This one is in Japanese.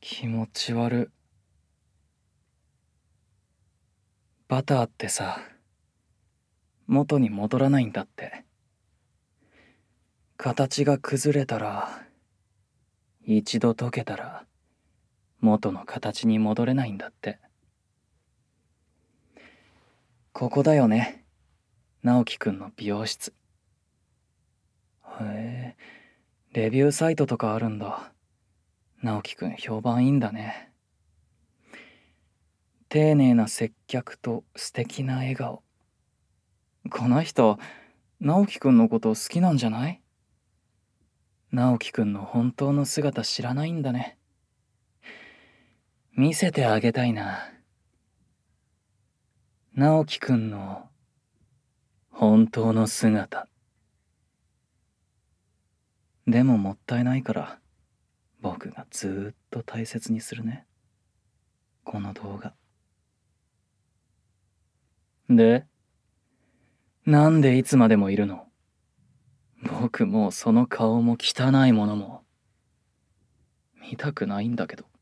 気持ち悪。バターってさ、元に戻らないんだって。形が崩れたら、一度溶けたら、元の形に戻れないんだって。ここだよね、直樹くんの美容室。へえ、レビューサイトとかあるんだ。直樹くん評判いいんだね。丁寧な接客と素敵な笑顔。この人、直樹くんのこと好きなんじゃない？直樹くんの本当の姿知らないんだね。見せてあげたいな。直樹くんの本当の姿。でももったいないから、僕がずーっと大切にするね。この動画。で、なんでいつまでもいるの？僕もうその顔も汚いものも見たくないんだけど。